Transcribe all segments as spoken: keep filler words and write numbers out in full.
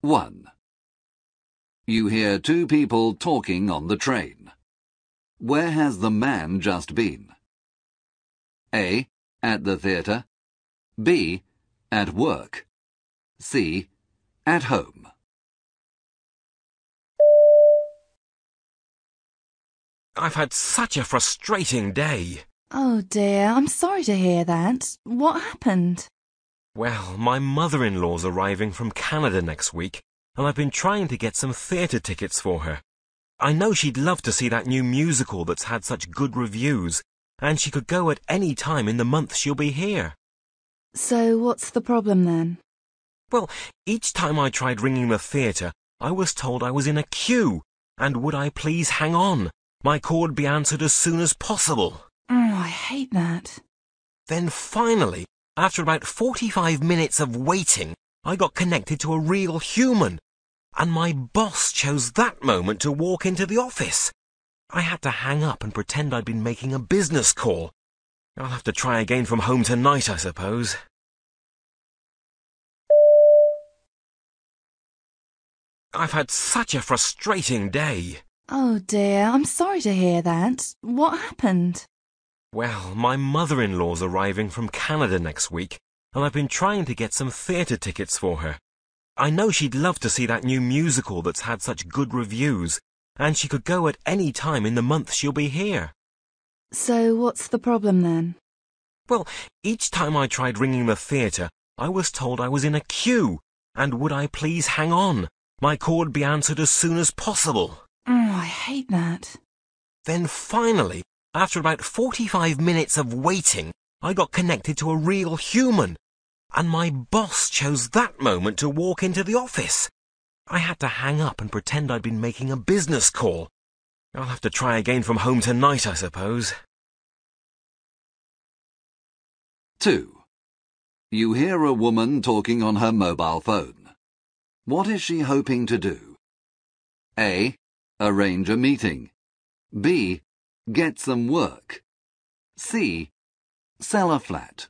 one. You hear two people talking on the train. Where has the man just been? A. At the theatre. B. At work. C. At home. I've had such a frustrating day. Oh dear, I'm sorry to hear that. What happened? Well, my mother-in-law's arriving from Canada next week, and I've been trying to get some theatre tickets for her. I know she'd love to see that new musical that's had such good reviews, and she could go at any time in the month she'll be here. So what's the problem then? Well, each time I tried ringing the theatre, I was told I was in a queue, and would I please hang on? My call would be answered as soon as possible. Oh, I hate that. Then finally, after about forty-five minutes of waiting, I got connected to a real human, and my boss chose that moment to walk into the office. I had to hang up and pretend I'd been making a business call. I'll have to try again from home tonight, I suppose. I've had such a frustrating day. Oh dear, I'm sorry to hear that. What happened? Well, my mother-in-law's arriving from Canada next week, and I've been trying to get some theatre tickets for her. I know she'd love to see that new musical that's had such good reviews, and she could go at any time in the month she'll be here. So what's the problem then? Well, each time I tried ringing the theatre, I was told I was in a queue, and would I please hang on? My call would be answered as soon as possible. Oh, I hate that. Then finally, after about forty-five minutes of waiting, I got connected to a real human, and my boss chose that moment to walk into the office. I had to hang up and pretend I'd been making a business call. I'll have to try again from home tonight, I suppose. two. You hear a woman talking on her mobile phone. What is she hoping to do? A. Arrange a meeting. B. Get some work. C. Sell a flat.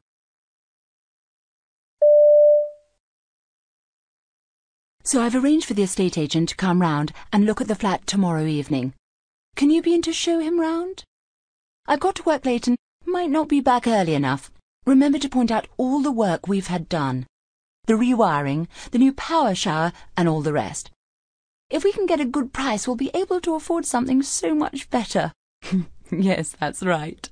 So I've arranged for the estate agent to come round and look at the flat tomorrow evening. Can you be in to show him round? I've got to work late and might not be back early enough. Remember to point out all the work we've had done. The rewiring, the new power shower and all the rest. If we can get a good price, we'll be able to afford something so much better. Yes, that's right.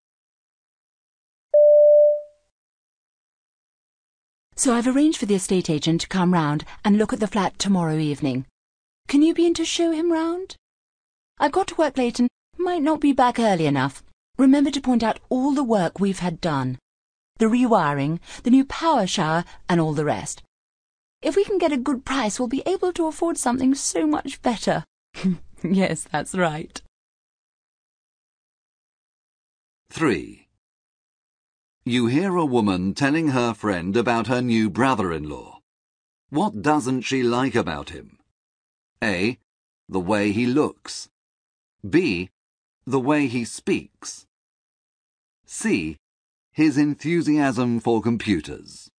So I've arranged for the estate agent to come round and look at the flat tomorrow evening. Can you be in to show him round? I've got to work late and might not be back early enough. Remember to point out all the work we've had done. The rewiring, the new power shower and all the rest. If we can get a good price, we'll be able to afford something so much better. Yes, that's right. three. You hear a woman telling her friend about her new brother-in-law. What doesn't she like about him? A. The way he looks. B. The way he speaks. C. His enthusiasm for computers.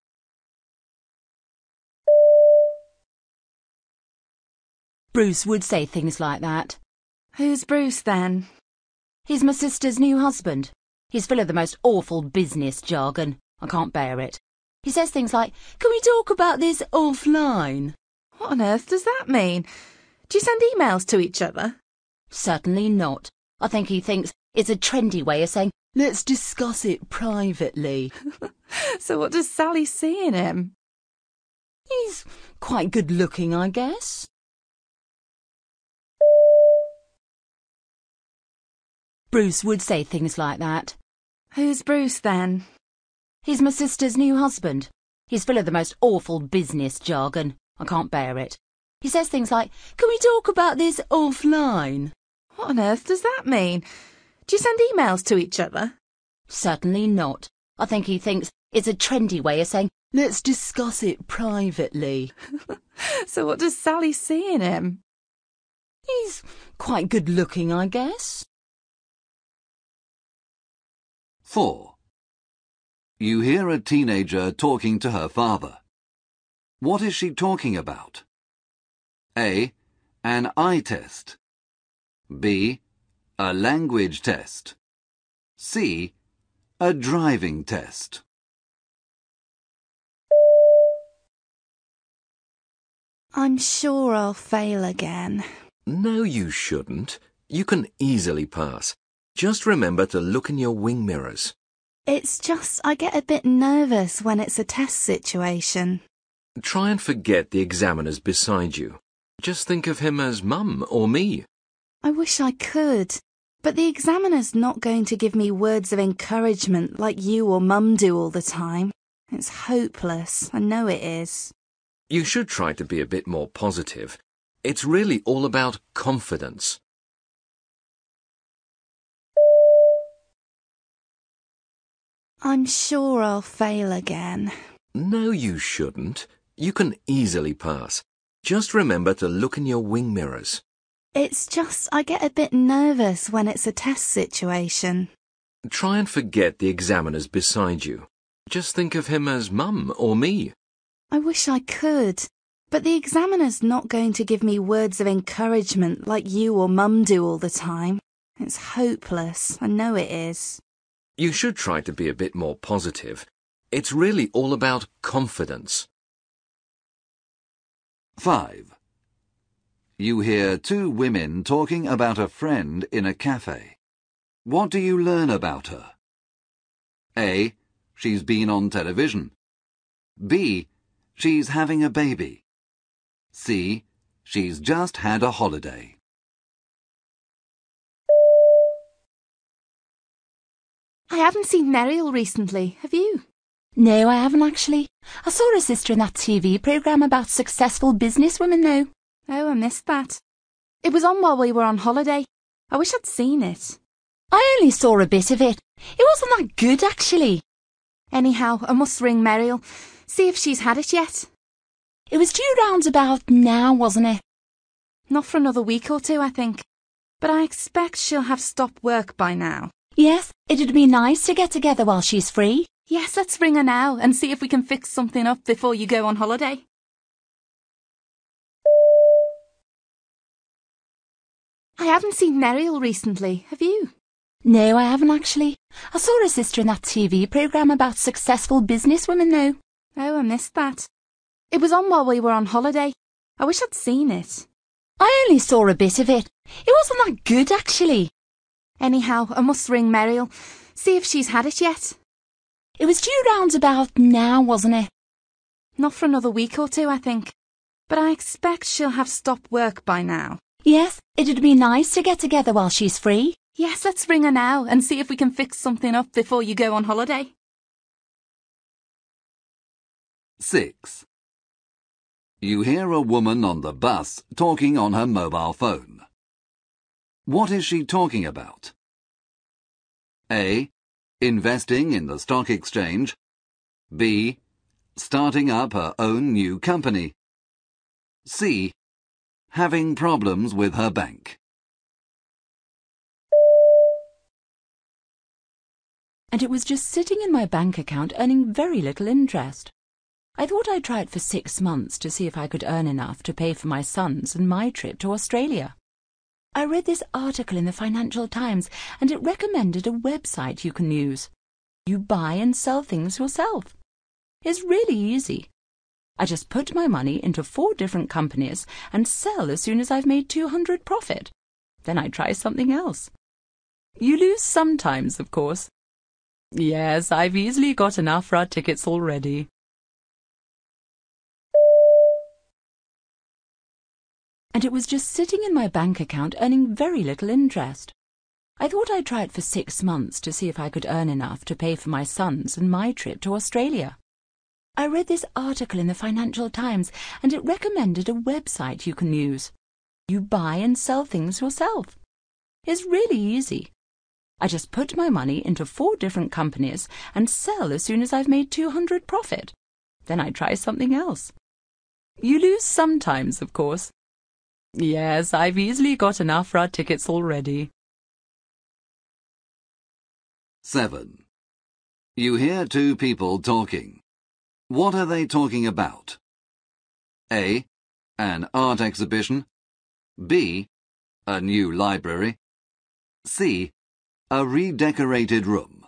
Bruce would say things like that. Who's Bruce then? He's my sister's new husband. He's full of the most awful business jargon. I can't bear it. He says things like, "Can we talk about this offline?" What on earth does that mean? Do you send emails to each other? Certainly not. I think he thinks it's a trendy way of saying, "Let's discuss it privately." So what does Sally see in him? He's quite good looking, I guess. Bruce would say things like that. Who's Bruce then? He's my sister's new husband. He's full of the most awful business jargon. I can't bear it. He says things like, "Can we talk about this offline?" What on earth does that mean? Do you send emails to each other? Certainly not. I think he thinks it's a trendy way of saying, "Let's discuss it privately." So what does Sally see in him? He's quite good looking, I guess. four. You hear a teenager talking to her father. What is she talking about? A. An eye test. B. A language test. C. A driving test. I'm sure I'll fail again. No, you shouldn't. You can easily pass. Just remember to look in your wing mirrors. It's just I get a bit nervous when it's a test situation. Try and forget the examiners beside you. Just think of him as Mum or me. I wish I could, but the examiner's not going to give me words of encouragement like you or Mum do all the time. It's hopeless, I know it is. You should try to be a bit more positive. It's really all about confidence. I'm sure I'll fail again. No, you shouldn't. You can easily pass. Just remember to look in your wing mirrors. It's just I get a bit nervous when it's a test situation. Try and forget the examiners beside you. Just think of him as Mum or me. I wish I could, but the examiner's not going to give me words of encouragement like you or Mum do all the time. It's hopeless, I know it is. You should try to be a bit more positive. It's really all about confidence. five. You hear two women talking about a friend in a cafe. What do you learn about her? A. She's been on television. B. She's having a baby. C. She's just had a holiday. I haven't seen Muriel recently, have you? No, I haven't actually. I saw her sister in that T V programme about successful businesswomen though. Oh, I missed that. It was on while we were on holiday. I wish I'd seen it. I only saw a bit of it. It wasn't that good actually. Anyhow, I must ring Muriel, see if she's had it yet. It was due round about now, wasn't it? Not for another week or two, I think. But I expect she'll have stopped work by now. Yes, it'd be nice to get together while she's free. Yes, let's ring her now and see if we can fix something up before you go on holiday. I haven't seen Muriel recently, have you? No, I haven't actually. I saw her sister in that T V programme about successful businesswomen though. Oh, I missed that. It was on while we were on holiday. I wish I'd seen it. I only saw a bit of it. It wasn't that good actually. Anyhow, I must ring Muriel, see if she's had it yet. It was due round about now, wasn't it? Not for another week or two, I think. But I expect she'll have stopped work by now. Yes, it'd be nice to get together while she's free. Yes, let's ring her now and see if we can fix something up before you go on holiday. six. You hear a woman on the bus talking on her mobile phone. What is she talking about? A. Investing in the stock exchange. B. Starting up her own new company. C. Having problems with her bank. And it was just sitting in my bank account earning very little interest. I thought I'd try it for six months to see if I could earn enough to pay for my sons and my trip to Australia. I read this article in the Financial Times and it recommended a website you can use. You buy and sell things yourself. It's really easy. I just put my money into four different companies and sell as soon as I've made two hundred profit. Then I try something else. You lose sometimes, of course. Yes, I've easily got enough for our tickets already. And it was just sitting in my bank account earning very little interest. I thought I'd try it for six months to see if I could earn enough to pay for my sons and my trip to Australia. I read this article in the Financial Times and it recommended a website you can use. You buy and sell things yourself. It's really easy. I just put my money into four different companies and sell as soon as I've made two hundred profit. Then I try something else. You lose sometimes, of course. Yes, I've easily got enough for our tickets already. seven. You hear two people talking. What are they talking about? A. An art exhibition. B. A new library. C. A redecorated room.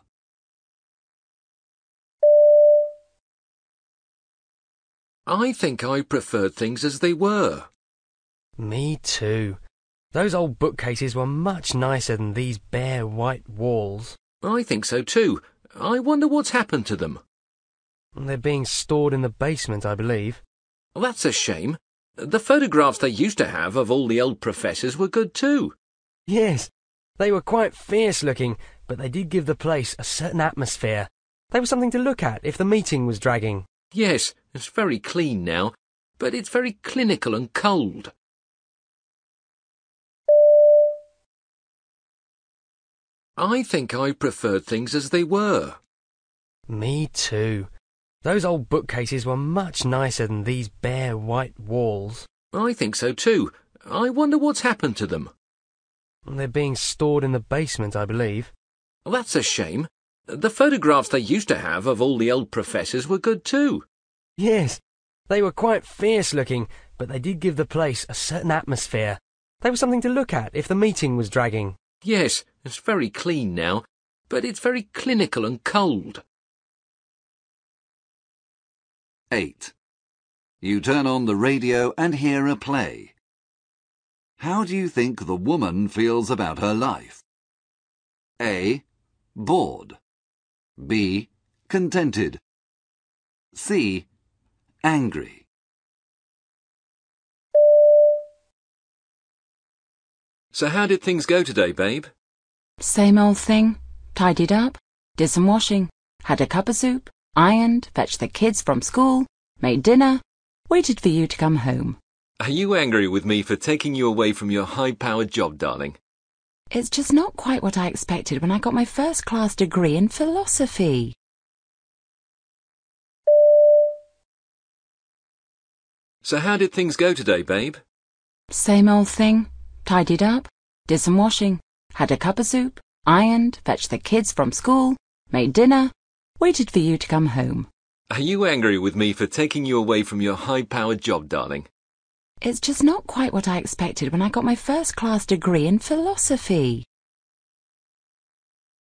I think I preferred things as they were. Me too. Those old bookcases were much nicer than these bare white walls. I think so too. I wonder what's happened to them. They're being stored in the basement, I believe. Well, that's a shame. The photographs they used to have of all the old professors were good too. Yes, they were quite fierce looking, but they did give the place a certain atmosphere. They were something to look at if the meeting was dragging. Yes, it's very clean now, but it's very clinical and cold. I think I preferred things as they were. Me too. Those old bookcases were much nicer than these bare white walls. I think so too. I wonder what's happened to them. They're being stored in the basement, I believe. Well, that's a shame. The photographs they used to have of all the old professors were good too. Yes, they were quite fierce looking, but they did give the place a certain atmosphere. They were something to look at if the meeting was dragging. Yes, it's very clean now, but it's very clinical and cold. eight. You turn on the radio and hear a play. How do you think the woman feels about her life? A. Bored. B. Contented. C. Angry. So how did things go today, babe? Same old thing. Tidied up, did some washing, had a cup of soup, ironed, fetched the kids from school, made dinner, waited for you to come home. Are you angry with me for taking you away from your high-powered job, darling? It's just not quite what I expected when I got my first-class degree in philosophy. So how did things go today, babe? Same old thing. Tidied up, did some washing, had a cup of soup, ironed, fetched the kids from school, made dinner, waited for you to come home. Are you angry with me for taking you away from your high-powered job, darling? It's just not quite what I expected when I got my first-class degree in philosophy.